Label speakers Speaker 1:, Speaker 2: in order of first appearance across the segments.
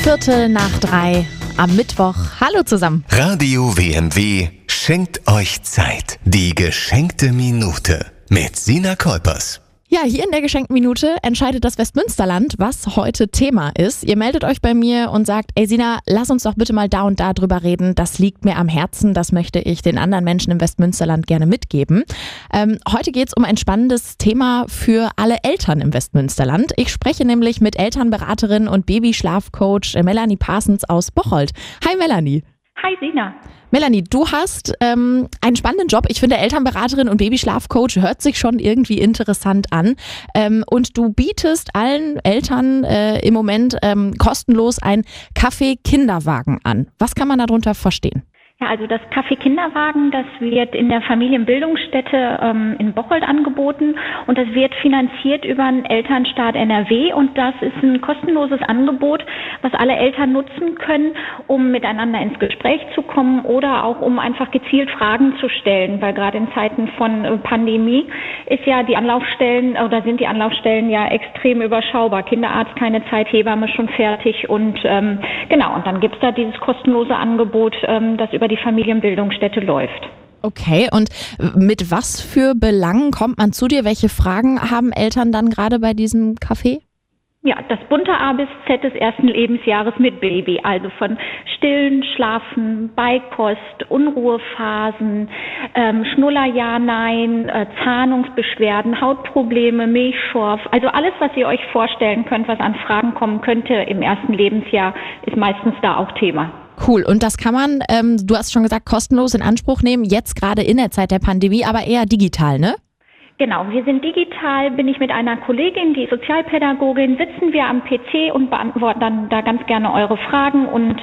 Speaker 1: 2:15 am Mittwoch. Hallo zusammen.
Speaker 2: Radio WMW schenkt euch Zeit. Die geschenkte Minute mit Sina Kolpers.
Speaker 1: Ja, hier in der geschenkten Minute entscheidet das Westmünsterland, was heute Thema ist. Ihr meldet euch bei mir und sagt, ey Sina, lass uns doch bitte mal da und da drüber reden. Das liegt mir am Herzen, das möchte ich den anderen Menschen im Westmünsterland gerne mitgeben. Heute geht es um ein spannendes Thema für alle Eltern im Westmünsterland. Ich spreche nämlich mit Elternberaterin und Babyschlafcoach Melanie Parsons aus Bocholt. Hi Melanie.
Speaker 3: Hi Sina.
Speaker 1: Melanie, du hast einen spannenden Job. Ich finde, Elternberaterin und Babyschlafcoach hört sich schon irgendwie interessant an. Und du bietest allen Eltern im Moment kostenlos einen Kaffee-Kinderwagen an. Was kann man darunter verstehen?
Speaker 3: Ja, also das Café Kinderwagen, das wird in der Familienbildungsstätte in Bocholt angeboten und das wird finanziert über den Elternstaat NRW und das ist ein kostenloses Angebot, was alle Eltern nutzen können, um miteinander ins Gespräch zu kommen oder auch um einfach gezielt Fragen zu stellen, weil gerade in Zeiten von Pandemie ist ja die Anlaufstellen oder sind die Anlaufstellen ja extrem überschaubar. Kinderarzt keine Zeit, Hebamme schon fertig und genau, und dann gibt's da dieses kostenlose Angebot, das über die Familienbildungsstätte läuft.
Speaker 1: Okay, und mit was für Belangen kommt man zu dir? Welche Fragen haben Eltern dann gerade bei diesem Café?
Speaker 3: Ja, das bunte A bis Z des ersten Lebensjahres mit Baby, also von Stillen, Schlafen, Beikost, Unruhephasen, Schnuller, ja, nein, Zahnungsbeschwerden, Hautprobleme, Milchschorf, also alles, was ihr euch vorstellen könnt, was an Fragen kommen könnte im ersten Lebensjahr, ist meistens da auch Thema.
Speaker 1: Cool, und das kann man, du hast schon gesagt, kostenlos in Anspruch nehmen, jetzt gerade in der Zeit der Pandemie, aber eher digital, ne?
Speaker 3: Genau, wir sind digital, bin ich mit einer Kollegin, die Sozialpädagogin, sitzen wir am PC und beantworten dann da ganz gerne eure Fragen und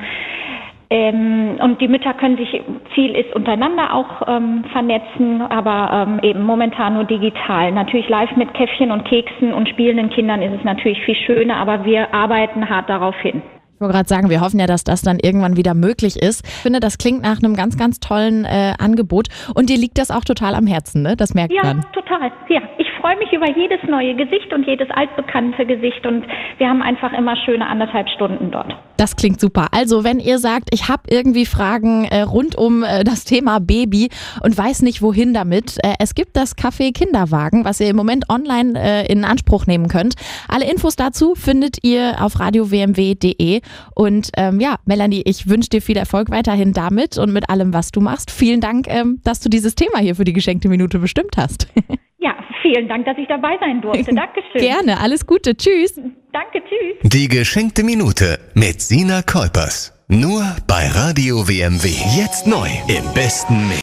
Speaker 3: die Mütter können sich, Ziel ist, untereinander auch vernetzen, aber eben momentan nur digital. Natürlich live mit Käffchen und Keksen und spielenden Kindern ist es natürlich viel schöner, aber wir arbeiten hart darauf hin.
Speaker 1: Ich wollte gerade sagen, wir hoffen ja, dass das dann irgendwann wieder möglich ist. Ich finde, das klingt nach einem ganz, ganz tollen Angebot. Und dir liegt das auch total am Herzen, ne? Das merkt man.
Speaker 3: Ja, total. Ja, ich freue mich über jedes neue Gesicht und jedes altbekannte Gesicht. Und wir haben einfach immer schöne 1,5 Stunden dort.
Speaker 1: Das klingt super. Also, wenn ihr sagt, ich habe irgendwie Fragen rund um das Thema Baby und weiß nicht, wohin damit, es gibt das Café Kinderwagen, was ihr im Moment online in Anspruch nehmen könnt. Alle Infos dazu findet ihr auf radiowmw.de. Und ja, Melanie, ich wünsche dir viel Erfolg weiterhin damit und mit allem, was du machst. Vielen Dank, dass du dieses Thema hier für die geschenkte Minute bestimmt hast.
Speaker 3: Ja, vielen Dank, dass ich dabei sein durfte. Dankeschön.
Speaker 1: Gerne, alles Gute. Tschüss.
Speaker 3: Danke, tschüss.
Speaker 2: Die geschenkte Minute mit Sina Kolpers. Nur bei Radio WMW. Jetzt neu im besten Mix.